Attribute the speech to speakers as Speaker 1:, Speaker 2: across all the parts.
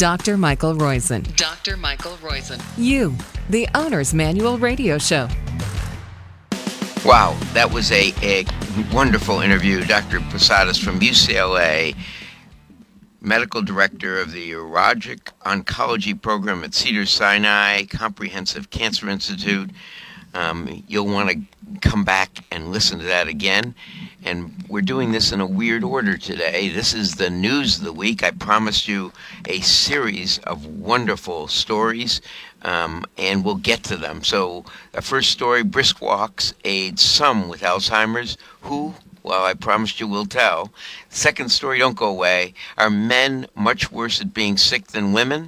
Speaker 1: Dr. Michael Roizen.
Speaker 2: Dr. Michael Roizen.
Speaker 1: You, the Owner's Manual Radio Show.
Speaker 3: Wow, that was a wonderful interview. Dr. Posadas from UCLA, Medical Director of the Urologic Oncology Program at Cedars-Sinai Comprehensive Cancer Institute. You'll want to come back and listen to that again. And we're doing this in a weird order today. This is the news of the week. I promised you a series of wonderful stories, and we'll get to them. So the first story, brisk walks aid some with Alzheimer's. Who? Well, I promised you we'll tell. Second story, don't go away. Are men much worse at being sick than women?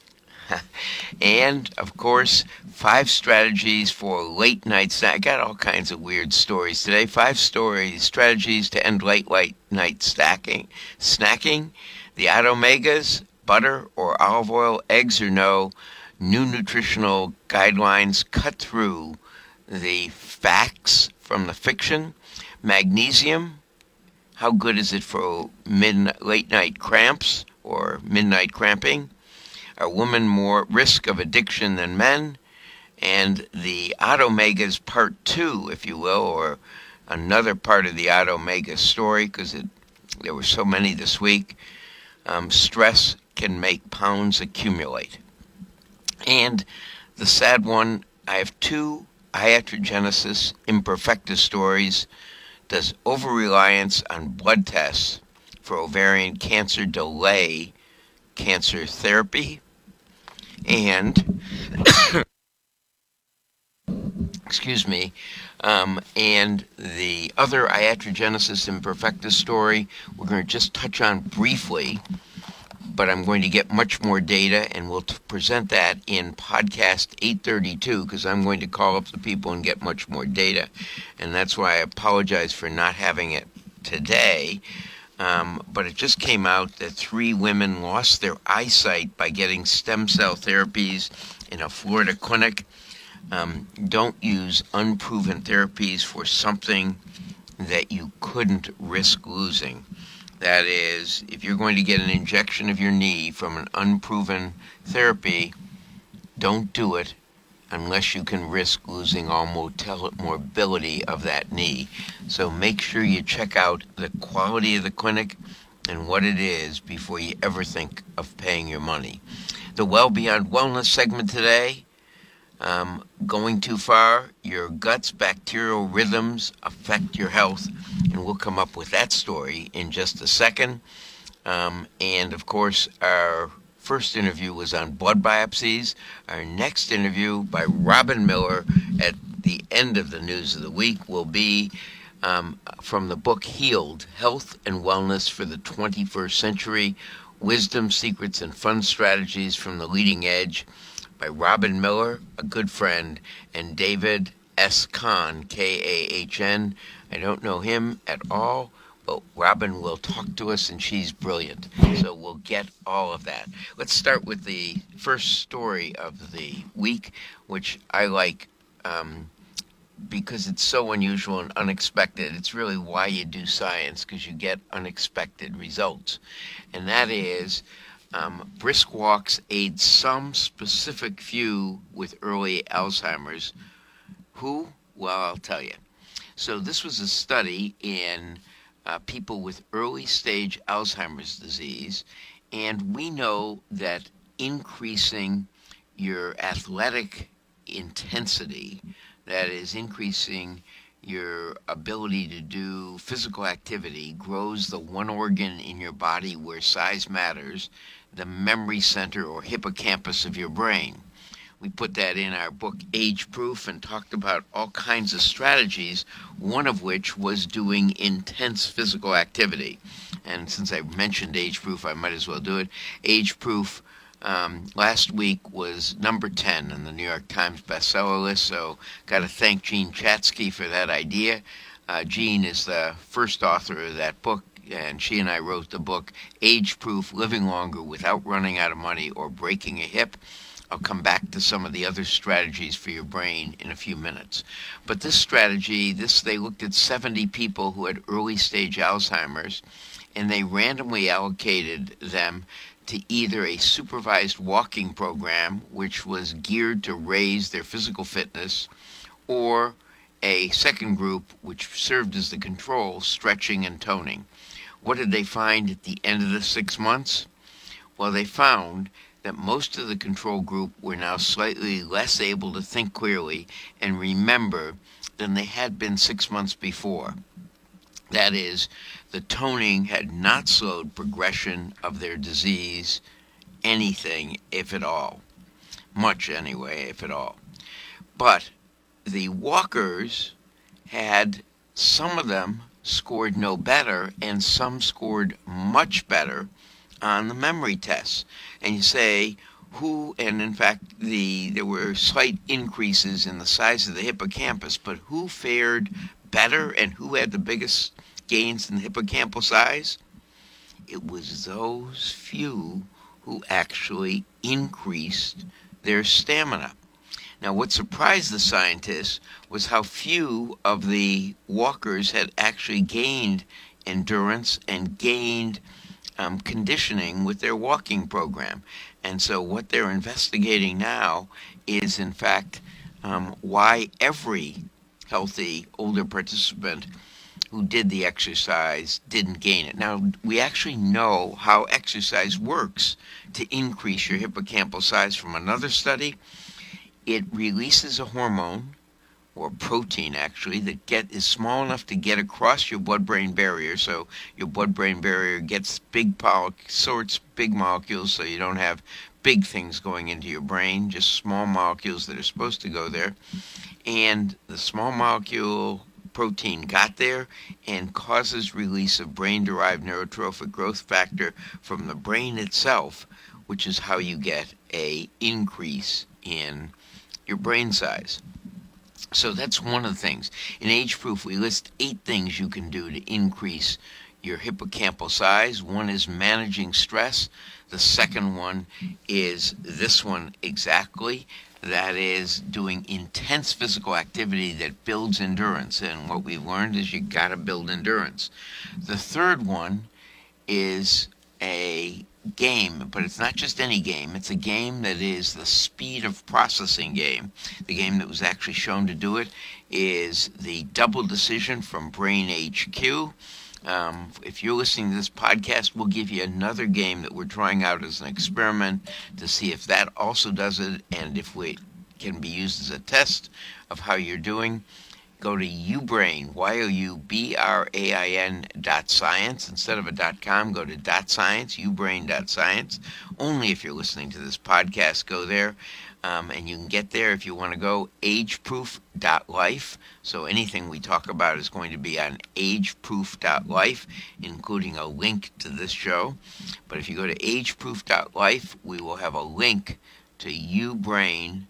Speaker 3: And, of course, 5 strategies for late night snack. I got all kinds of weird stories today. 5 strategies to end late night snacking. The Omegas, butter or olive oil, eggs or no. New nutritional guidelines cut through the facts from the fiction. Magnesium, how good is it for late night cramps or midnight cramping? Are women more risk of addiction than men? And the Omegas part 2, if you will, or another part of the Omega story, because there were so many this week. Stress can make pounds accumulate. And the sad one, I have 2 iatrogenesis imperfecta stories. Does over-reliance on blood tests for ovarian cancer delay cancer therapy? And, excuse me, and the other iatrogenesis imperfecta story, we're going to just touch on briefly, but I'm going to get much more data, and we'll present that in podcast 832, because I'm going to call up the people and get much more data, and that's why I apologize for not having it today. But it just came out that 3 women lost their eyesight by getting stem cell therapies in a Florida clinic. Don't use unproven therapies for something that you couldn't risk losing. That is, if you're going to get an injection of your knee from an unproven therapy, don't do it unless you can risk losing all mobility of that knee. So make sure you check out the quality of the clinic and what it is before you ever think of paying your money. The Well Beyond Wellness segment today, going too far, your gut's bacterial rhythms affect your health, and we'll come up with that story in just a second. And of course, our first interview was on blood biopsies. Our next interview by Robin Miller at the end of the news of the week will be from the book Healed, Health and Wellness for the 21st Century, Wisdom, Secrets, and Fun Strategies from the Leading Edge by Robin Miller, a good friend, and David S. Kahn, Kahn. I don't know him at all, but Robin will talk to us, and she's brilliant. So we'll get all of that. Let's start with the first story of the week, which I like because it's so unusual and unexpected. It's really why you do science, because you get unexpected results. And that is brisk walks aid some specific few with early Alzheimer's. Who? Well, I'll tell you. So this was a study in people with early stage Alzheimer's disease, and we know that increasing your athletic intensity, that is increasing your ability to do physical activity, grows the one organ in your body where size matters, the memory center or hippocampus of your brain. We put that in our book Age Proof and talked about all kinds of strategies, one of which was doing intense physical activity. And since I mentioned Age Proof, I might as well do it. Age Proof last week was number 10 on the New York Times bestseller list, so got to thank Jean Chatzky for that idea. Jean is the first author of that book, and she and I wrote the book Age Proof, Living Longer Without Running Out of Money or Breaking a Hip. I'll come back to some of the other strategies for your brain in a few minutes. But this strategy, they looked at 70 people who had early stage Alzheimer's, and they randomly allocated them to either a supervised walking program, which was geared to raise their physical fitness, or a second group, which served as the control, stretching and toning. What did they find at the end of the 6 months? Well, they found that most of the control group were now slightly less able to think clearly and remember than they had been 6 months before. That is, the toning had not slowed progression of their disease anything, if at all. Much anyway, if at all. But the walkers had, some of them scored no better and some scored much better on the memory tests. And you say, and in fact, there were slight increases in the size of the hippocampus, but who fared better and who had the biggest gains in the hippocampal size? It was those few who actually increased their stamina. Now, what surprised the scientists was how few of the walkers had actually gained endurance and gained conditioning with their walking program. And so what they're investigating now is, in fact, why every healthy older participant who did the exercise didn't gain it. Now, we actually know how exercise works to increase your hippocampal size from another study. It releases a hormone, or protein actually, that is small enough to get across your blood-brain barrier. So your blood-brain barrier gets big molecules, so you don't have big things going into your brain, just small molecules that are supposed to go there. And the small molecule protein got there and causes release of brain-derived neurotrophic growth factor from the brain itself, which is how you get an increase in your brain size. So that's one of the things. In Age Proof, we list 8 things you can do to increase your hippocampal size. One is managing stress. The second one is this one exactly. That is doing intense physical activity that builds endurance. And what we've learned is you got to build endurance. The third one is a game, but it's not just any game. It's a game that is the speed of processing game. The game that was actually shown to do it is the Double Decision from Brain HQ. If you're listening to this podcast, we'll give you another game that we're trying out as an experiment to see if that also does it and if it can be used as a test of how you're doing. Go to ubrain, youbrain.science. Instead of a .com, go to .science, ubrain.science. Only if you're listening to this podcast, go there. And you can get there if you want to go, ageproof.life. So anything we talk about is going to be on ageproof.life, including a link to this show. But if you go to ageproof.life, we will have a link to ubrain.science.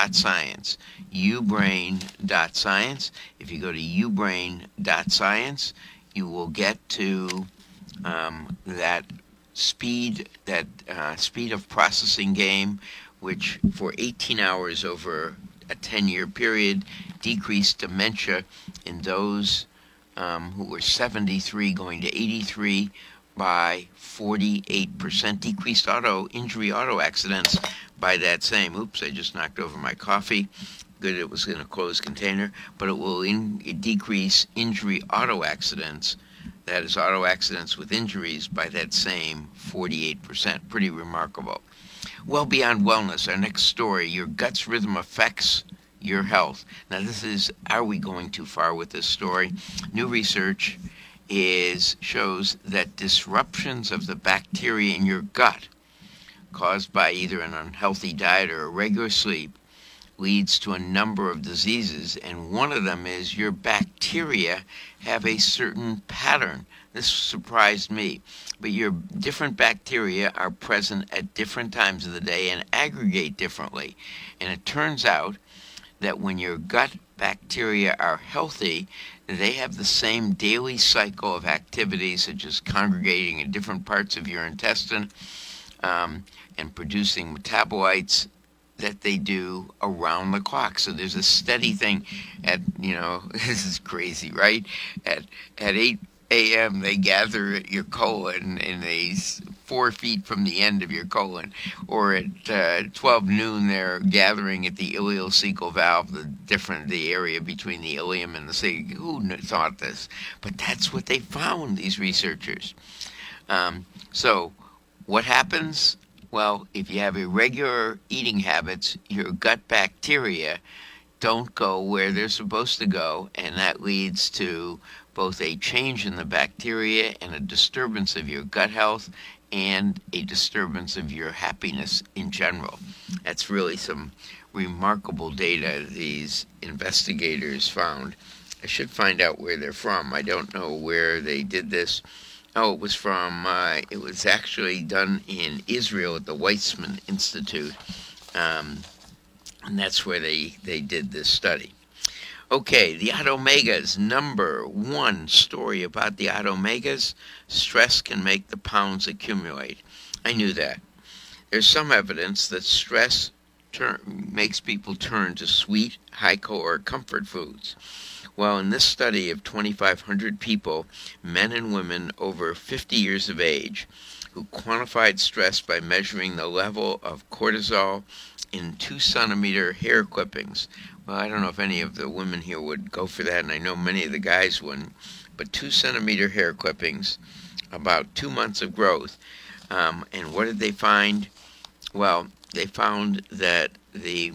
Speaker 3: ubrain.science. If you go to ubrain.science, you will get to that speed of processing game, which for 18 hours over a 10-year period decreased dementia in those who were 73 going to 83 by 48%, decreased auto accidents by that same. Oops, I just knocked over my coffee. Good, it was in a closed container. But it will decrease auto accidents, that is auto accidents with injuries, by that same 48%. Pretty remarkable. Well beyond wellness, our next story, your gut's rhythm affects your health. Now are we going too far with this story? New research shows that disruptions of the bacteria in your gut caused by either an unhealthy diet or irregular sleep leads to a number of diseases, and one of them is your bacteria have a certain pattern. This surprised me, but your different bacteria are present at different times of the day and aggregate differently. And it turns out that when your gut bacteria are healthy, they have the same daily cycle of activities, such as congregating in different parts of your intestine and producing metabolites that they do around the clock. So there's a steady thing at, this is crazy, right? At 8 a.m. they gather at your colon and they 4 feet from the end of your colon, or at 12 noon they're gathering at the ileocecal valve, the area between the ileum and the cecal. Who thought this? But that's what they found, these researchers. So what happens? Well, if you have irregular eating habits, your gut bacteria don't go where they're supposed to go, and that leads to both a change in the bacteria and a disturbance of your gut health and a disturbance of your happiness in general. That's really some remarkable data these investigators found. I should find out where they're from. I don't know where they did this. Oh, it was actually done in Israel at the Weizmann Institute. And that's where they did this study. Okay, the Otomegas. Number one story about the Otomegas: stress can make the pounds accumulate. I knew that. There's some evidence that stress makes people turn to sweet, high-caloric comfort foods. Well, in this study of 2,500 people, men and women over 50 years of age, who quantified stress by measuring the level of cortisol in 2-centimeter hair clippings. Well, I don't know if any of the women here would go for that, and I know many of the guys wouldn't, but 2-centimeter hair clippings, about 2 months of growth. And what did they find? Well, they found that the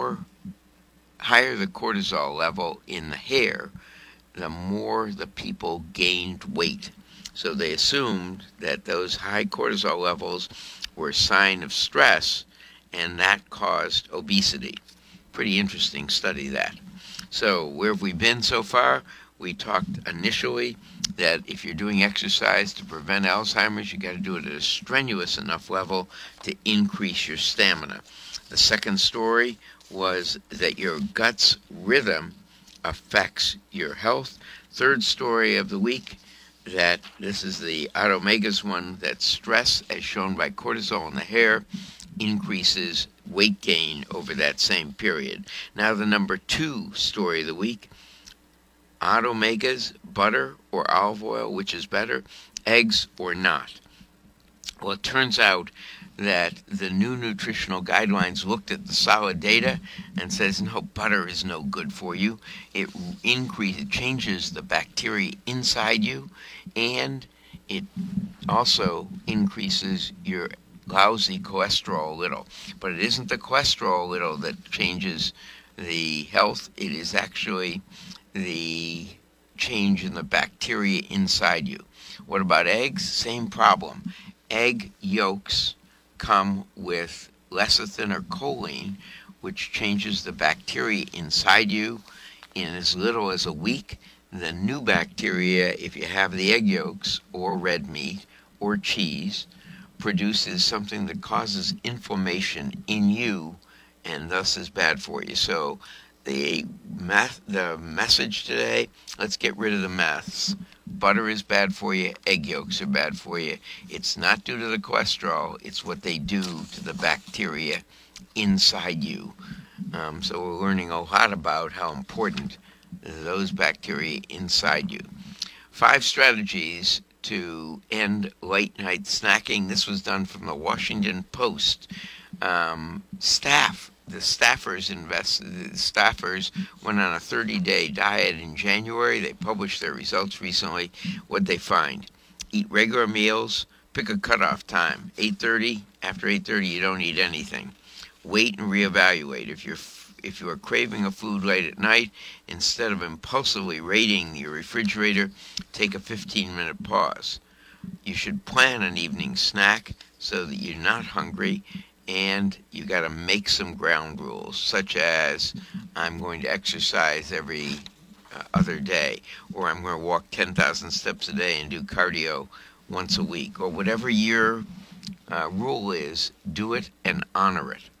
Speaker 3: higher the cortisol level in the hair, the more the people gained weight. So they assumed that those high cortisol levels were a sign of stress, and that caused obesity. Pretty interesting study, that. So where have we been so far? We talked initially that if you're doing exercise to prevent Alzheimer's, you got to do it at a strenuous enough level to increase your stamina. The second story was that your gut's rhythm affects your health. Third story of the week, that this is the Otomegas one, that stress, as shown by cortisol in the hair, increases weight gain over that same period. Now the number two story of the week: Otomegas, butter or olive oil, which is better, eggs or not? Well, it turns out that the new nutritional guidelines looked at the solid data and says, no, butter is no good for you. It changes the bacteria inside you, and it also increases your lousy cholesterol a little. But it isn't the cholesterol a little that changes the health. It is actually the change in the bacteria inside you. What about eggs? Same problem. Egg yolks come with lecithin or choline, which changes the bacteria inside you in as little as a week. The new bacteria, if you have the egg yolks or red meat or cheese, produces something that causes inflammation in you and thus is bad for you. So the message today: let's get rid of the myths. Butter is bad for you. Egg yolks are bad for you. It's not due to the cholesterol. It's what they do to the bacteria inside you. So we're learning a lot about how important those bacteria inside you. 5 strategies to end late night snacking. This was done from the Washington Post. The staffers went on a 30-day diet in January. They published their results recently. What'd they find? Eat regular meals. Pick a cutoff time. 8:30. After 8:30, you don't eat anything. Wait and reevaluate. If you are craving a food late at night, instead of impulsively raiding your refrigerator, take a 15-minute pause. You should plan an evening snack so that you're not hungry, and you got to make some ground rules, such as I'm going to exercise every other day, or I'm going to walk 10,000 steps a day and do cardio once a week, or whatever your rule is. Do it and honor it.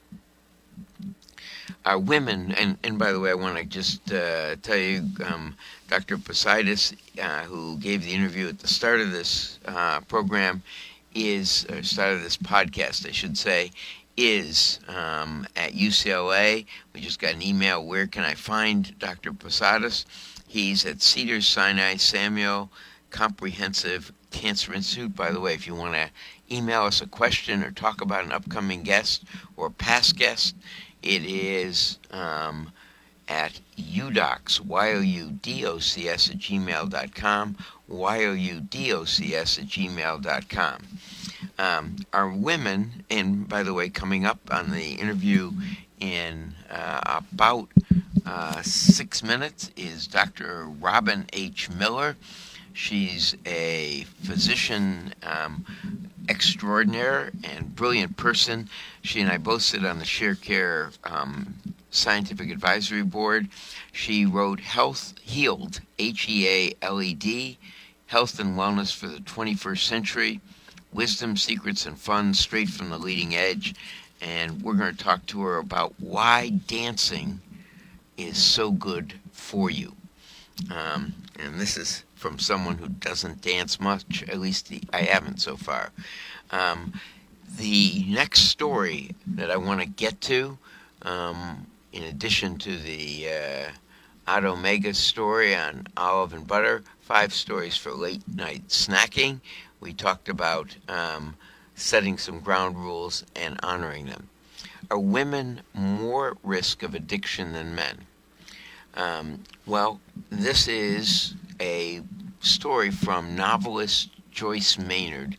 Speaker 3: Women, and by the way, I want to just tell you, Dr. Posadas, who gave the interview at the start of this program, started this podcast, I should say, is at UCLA. We just got an email: where can I find Dr. Posadas? He's at Cedars-Sinai Samuel Comprehensive Cancer Institute. By the way, if you want to email us a question or talk about an upcoming guest or past guest, it is at youdocs, youdocs at gmail.com, youdocs@gmail.com. Our women, and by the way, coming up on the interview in about 6 minutes is Dr. Robin H. Miller. She's a physician extraordinaire and brilliant person. She and I both sit on the Sharecare Scientific Advisory Board. She wrote Health Healed, Healed, Health and Wellness for the 21st Century, Wisdom, Secrets, and Fun Straight from the Leading Edge. And we're going to talk to her about why dancing is so good for you. And this is from someone who doesn't dance much, at least I haven't so far. The next story that I want to get to, in addition to the Odd Omega story on olive and butter, 5 stories for late night snacking, we talked about setting some ground rules and honoring them. Are women more at risk of addiction than men? Well, this is a story from novelist Joyce Maynard.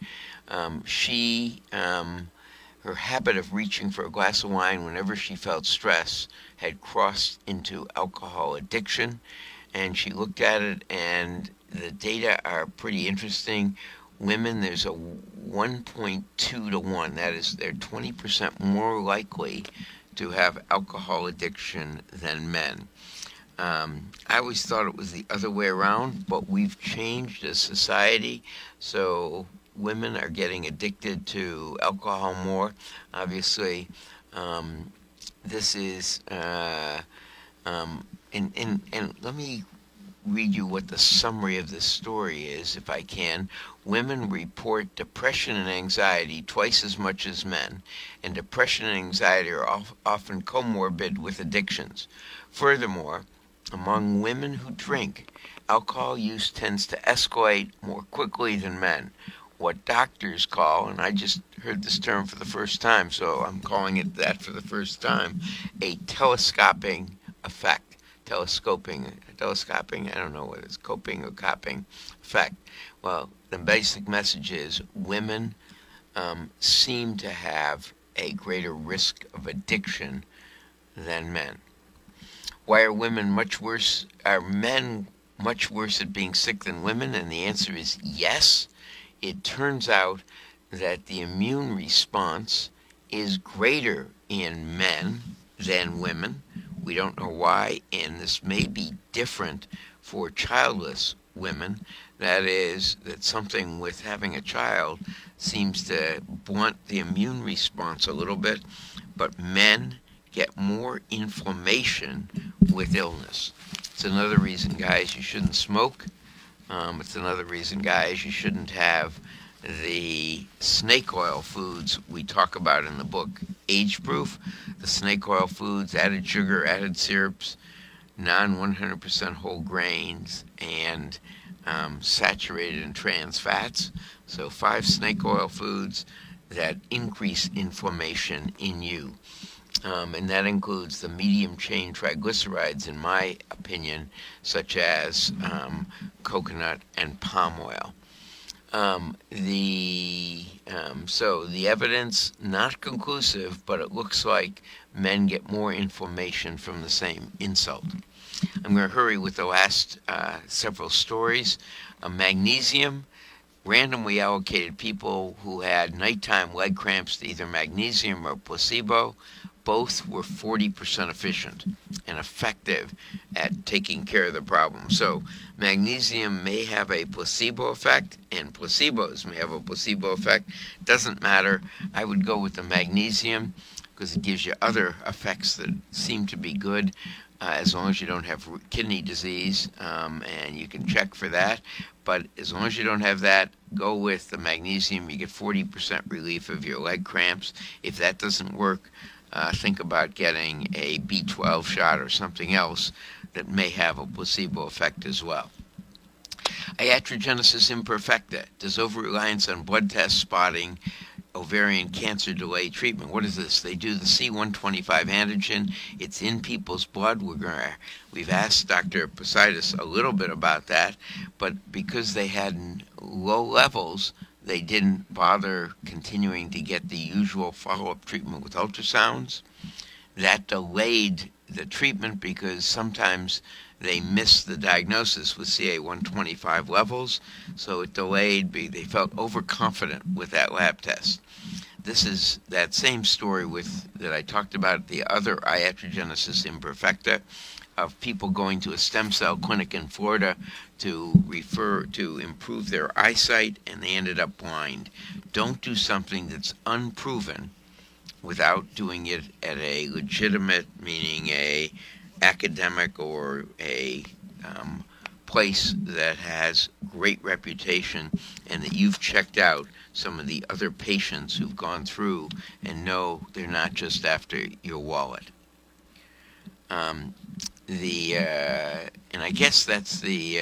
Speaker 3: Her habit of reaching for a glass of wine whenever she felt stress had crossed into alcohol addiction, and she looked at it, and the data are pretty interesting. Women, there's a 1.2 to 1. That is, they're 20% more likely to have alcohol addiction than men. I always thought it was the other way around, but we've changed as society, so women are getting addicted to alcohol more. Obviously, this is, and let me read you what the summary of this story is, if I can. Women report depression and anxiety twice as much as men, and depression and anxiety are often comorbid with addictions. Furthermore, among women who drink, alcohol use tends to escalate more quickly than men. What doctors call, and I just heard this term for the first time, so I'm calling it that for the first time, a telescoping effect. Telescoping, I don't know whether it's coping or copping effect. Well, the basic message is women seem to have a greater risk of addiction than men. Why are men much worse at being sick than women? And the answer is yes. It turns out that the immune response is greater in men than women. We don't know why, and this may be different for childless women. That is, that something with having a child seems to blunt the immune response a little bit, but men get more inflammation with illness. It's another reason, guys, you shouldn't smoke. It's another reason, guys, you shouldn't have the snake oil foods we talk about in the book, Age Proof. The snake oil foods, added sugar, added syrups, non-100% whole grains, and saturated and trans fats. So 5 snake oil foods that increase inflammation in you. And that includes the medium-chain triglycerides, in my opinion, such as coconut and palm oil. So the evidence, not conclusive, but it looks like men get more inflammation from the same insult. I'm going to hurry with the last several stories. Magnesium. Randomly allocated people who had nighttime leg cramps to either magnesium or placebo. Both were 40% efficient and effective at taking care of the problem. So magnesium may have a placebo effect, and placebos may have a placebo effect. Doesn't matter. I would go with the magnesium because it gives you other effects that seem to be good, as long as you don't have kidney disease, and you can check for that. But as long as you don't have that, go with the magnesium. You get 40% relief of your leg cramps. If that doesn't work, think about getting a B12 shot or something else that may have a placebo effect as well. Iatrogenesis imperfecta. Does over-reliance on blood test spotting ovarian cancer delay treatment? What is this? They do the C125 antigen. It's in people's blood. We've asked Dr. Posaitis a little bit about that, but because they had low levels, they didn't bother continuing to get the usual follow-up treatment with ultrasounds. That delayed the treatment because sometimes they missed the diagnosis with CA125 levels, so it delayed. They felt overconfident with that lab test. This is that same story that I talked about, the other iatrogenesis imperfecta, of people going to a stem cell clinic in Florida to improve their eyesight, and they ended up blind. Don't do something that's unproven without doing it at a legitimate, meaning a academic or a place that has great reputation and that you've checked out some of the other patients who've gone through and know they're not just after your wallet. And I guess that's the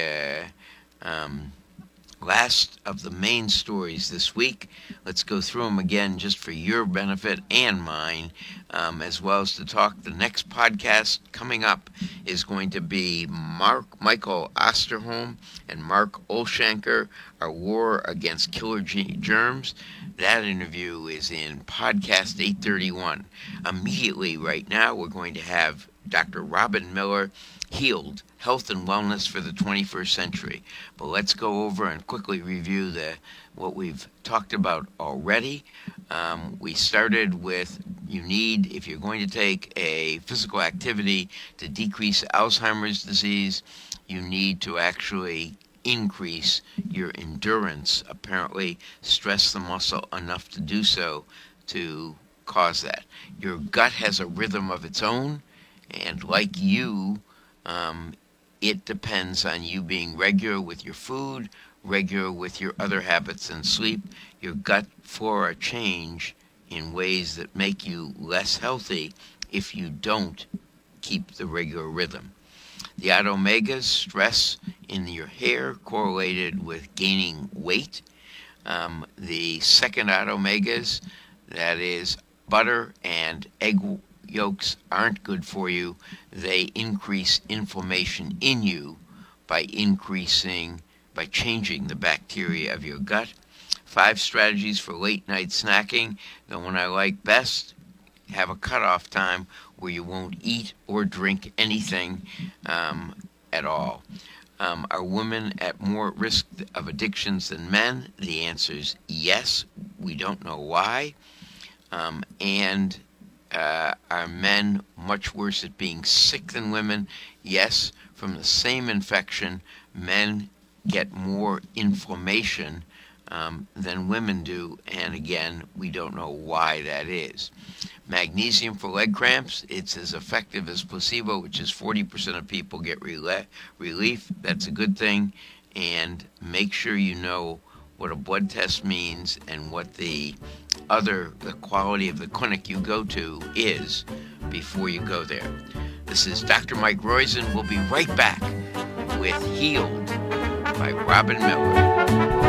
Speaker 3: last of the main stories this week. Let's go through them again just for your benefit and mine, as well as to talk. The next podcast coming up is going to be Michael Osterholm and Mark Olshanker, Our War Against Killer Germs. That interview is in podcast 831. Immediately right now, we're going to have Dr. Robin Miller, Healed, Health and Wellness for the 21st Century. But let's go over and quickly review what we've talked about already. We started with, if you're going to take a physical activity to decrease Alzheimer's disease, you need to actually increase your endurance, apparently stress the muscle enough to do so to cause that. Your gut has a rhythm of its own, and like you, it depends on you being regular with your food, regular with your other habits and sleep. Your gut flora change in ways that make you less healthy if you don't keep the regular rhythm. The omegas, stress in your hair correlated with gaining weight. The second omegas, that is butter and egg yolks, aren't good for you. They increase inflammation in you by changing the bacteria of your gut. 5 strategies for late night snacking. The one I like best: have a cutoff time where you won't eat or drink anything at all. Are women at more risk of addictions than men? The answer is yes. We don't know why. Are men much worse at being sick than women? Yes. From the same infection, men get more inflammation than women do, and again, we don't know why that is. Magnesium for leg cramps, it's as effective as placebo, which is 40% of people get relief. That's a good thing, and make sure you know what a blood test means and what the quality of the clinic you go to is before you go there. This is Dr. Mike Roizen. We'll be right back with Healed by Robin Miller.